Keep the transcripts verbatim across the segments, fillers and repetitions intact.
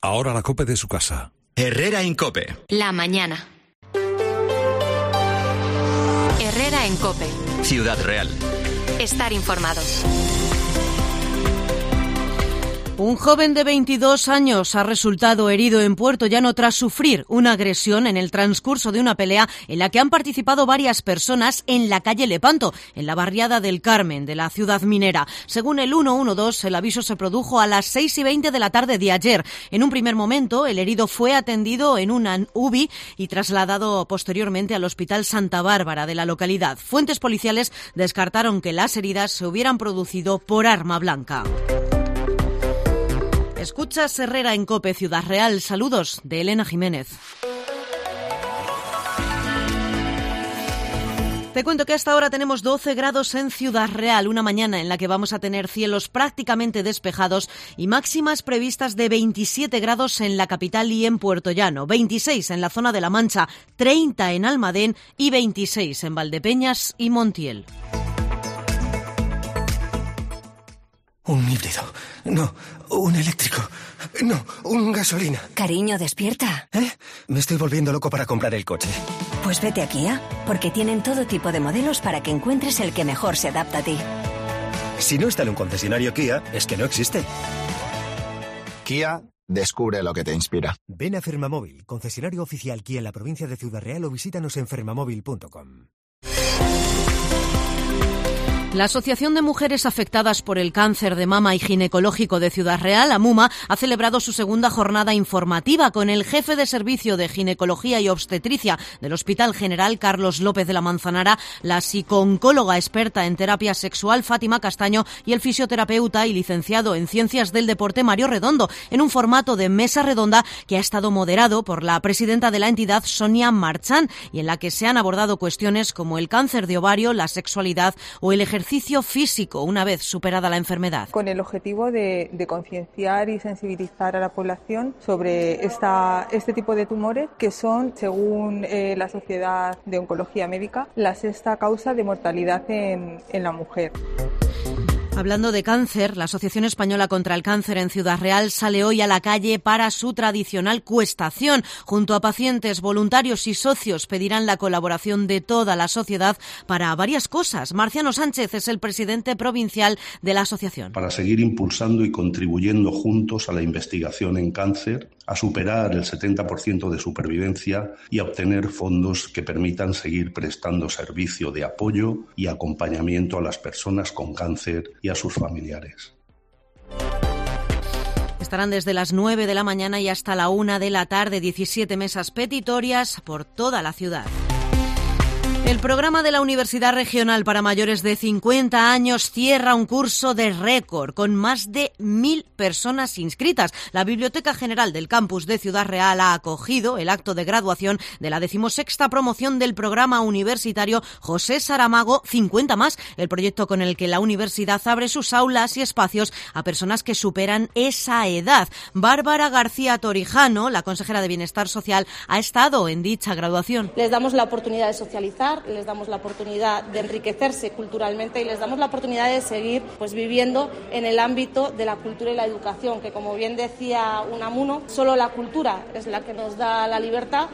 Ahora la COPE de su casa. Herrera en COPE. La mañana. Herrera en COPE. Ciudad Real. Estar informado. Un joven de veintidós años ha resultado herido en Puerto Llano tras sufrir una agresión en el transcurso de una pelea en la que han participado varias personas en la calle Lepanto, en la barriada del Carmen de la ciudad minera. Según el ciento doce, el aviso se produjo a las seis y veinte de la tarde de ayer. En un primer momento, el herido fue atendido en una U B I y trasladado posteriormente al Hospital Santa Bárbara de la localidad. Fuentes policiales descartaron que las heridas se hubieran producido por arma blanca. Escuchas Herrera en COPE, Ciudad Real. Saludos de Elena Jiménez. Te cuento que hasta ahora tenemos doce grados en Ciudad Real, una mañana en la que vamos a tener cielos prácticamente despejados y máximas previstas de veintisiete grados en la capital y en Puerto Llano, veintiséis en la zona de La Mancha, treinta en Almadén y veintiséis en Valdepeñas y Montiel. Un híbrido. No, un eléctrico. No, un gasolina. Cariño, despierta. ¿Eh? Me estoy volviendo loco para comprar el coche. Pues vete a Kia, porque tienen todo tipo de modelos para que encuentres el que mejor se adapta a ti. Si no está en un concesionario Kia, es que no existe. Kia, descubre lo que te inspira. Ven a Fermamóvil, concesionario oficial Kia en la provincia de Ciudad Real, o visítanos en fermamóvil punto com. La Asociación de Mujeres Afectadas por el Cáncer de Mama y Ginecológico de Ciudad Real, AMUMA, ha celebrado su segunda jornada informativa con el jefe de Servicio de Ginecología y Obstetricia del Hospital General, Carlos López de la Manzanara, la psicooncóloga experta en terapia sexual, Fátima Castaño, y el fisioterapeuta y licenciado en Ciencias del Deporte, Mario Redondo, en un formato de mesa redonda que ha estado moderado por la presidenta de la entidad, Sonia Marchán, y en la que se han abordado cuestiones como el cáncer de ovario, la sexualidad o el ejercicio ejercicio físico una vez superada la enfermedad. Con el objetivo de, de concienciar y sensibilizar a la población sobre esta, este tipo de tumores que son, según eh, la Sociedad de Oncología Médica, la sexta causa de mortalidad en, en la mujer. Hablando de cáncer, la Asociación Española contra el Cáncer en Ciudad Real sale hoy a la calle para su tradicional cuestación. Junto a pacientes, voluntarios y socios pedirán la colaboración de toda la sociedad para varias cosas. Marciano Sánchez es el presidente provincial de la asociación. Para seguir impulsando y contribuyendo juntos a la investigación en cáncer, a superar el setenta por ciento de supervivencia y a obtener fondos que permitan seguir prestando servicio de apoyo y acompañamiento a las personas con cáncer y a sus familiares. Estarán desde las nueve de la mañana y hasta la una de la tarde, diecisiete mesas petitorias por toda la ciudad. El programa de la Universidad Regional para mayores de cincuenta años cierra un curso de récord con más de mil personas inscritas. La Biblioteca General del Campus de Ciudad Real ha acogido el acto de graduación de la decimosexta promoción del programa universitario José Saramago cincuenta más, el proyecto con el que la universidad abre sus aulas y espacios a personas que superan esa edad. Bárbara García Torijano, la consejera de Bienestar Social, ha estado en dicha graduación. Les damos la oportunidad de socializar, les damos la oportunidad de enriquecerse culturalmente y les damos la oportunidad de seguir pues viviendo en el ámbito de la cultura y la educación, que como bien decía Unamuno, solo la cultura es la que nos da la libertad.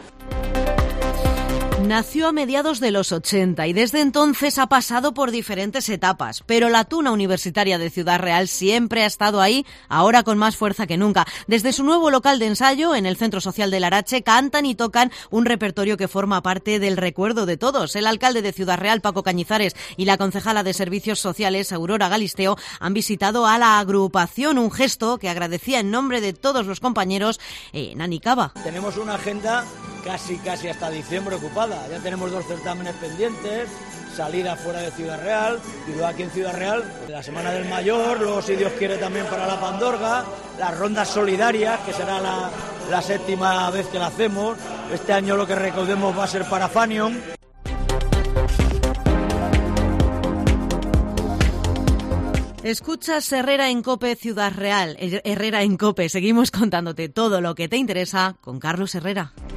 Nació a mediados de los ochenta y desde entonces ha pasado por diferentes etapas, pero la tuna universitaria de Ciudad Real siempre ha estado ahí, ahora con más fuerza que nunca. Desde su nuevo local de ensayo, en el Centro Social del Arache, cantan y tocan un repertorio que forma parte del recuerdo de todos. El alcalde de Ciudad Real, Paco Cañizares, y la concejala de Servicios Sociales, Aurora Galisteo, han visitado a la agrupación, un gesto que agradecía en nombre de todos los compañeros en Anicaba. Tenemos una agenda casi casi hasta diciembre ocupada. Ya tenemos dos certámenes pendientes, salida fuera de Ciudad Real y luego aquí en Ciudad Real, la Semana del Mayor, luego si Dios quiere también para la Pandorga, las rondas solidarias, que será la, la séptima vez que la hacemos. Este año lo que recaudemos va a ser para Fanion. Escuchas Herrera en COPE Ciudad Real. Herrera en COPE. Seguimos contándote todo lo que te interesa con Carlos Herrera.